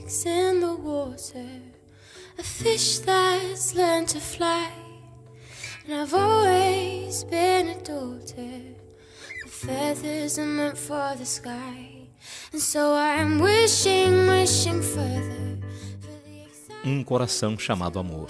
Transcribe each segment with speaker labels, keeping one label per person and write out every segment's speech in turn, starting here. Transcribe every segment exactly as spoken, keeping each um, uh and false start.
Speaker 1: snakes in the water, a fish that's learned to fly. And I've always been a daughter, the feathers are meant for the sky. And so I'm wishing, wishing further.
Speaker 2: Um coração chamado amor,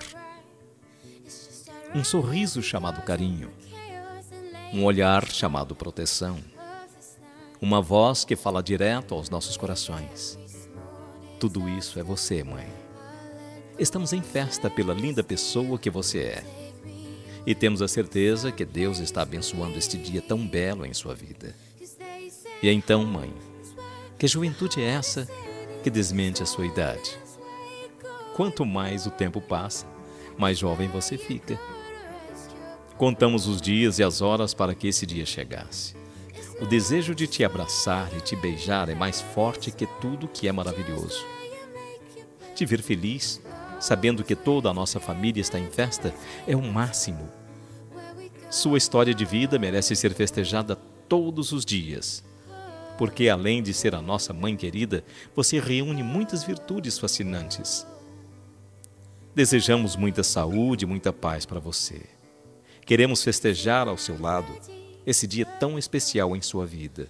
Speaker 2: um sorriso chamado carinho, um olhar chamado proteção, uma voz que fala direto aos nossos corações. Tudo isso é você, mãe. Estamos em festa pela linda pessoa que você é. E temos a certeza que Deus está abençoando este dia tão belo em sua vida. E então, mãe, que juventude é essa que desmente a sua idade? Quanto mais o tempo passa, mais jovem você fica. Contamos os dias e as horas para que esse dia chegasse. O desejo de te abraçar e te beijar é mais forte que tudo que é maravilhoso. Te ver feliz, sabendo que toda a nossa família está em festa, é o máximo. Sua história de vida merece ser festejada todos os dias, porque além de ser a nossa mãe querida, você reúne muitas virtudes fascinantes. Desejamos muita saúde e muita paz para você. Queremos festejar ao seu lado esse dia tão especial em sua vida.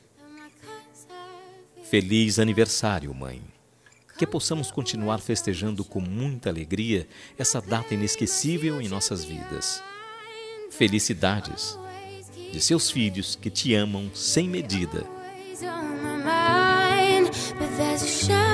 Speaker 2: Feliz aniversário, mãe. Que possamos continuar festejando com muita alegria essa data inesquecível em nossas vidas. Felicidades de seus filhos que te amam sem medida.
Speaker 1: But there's a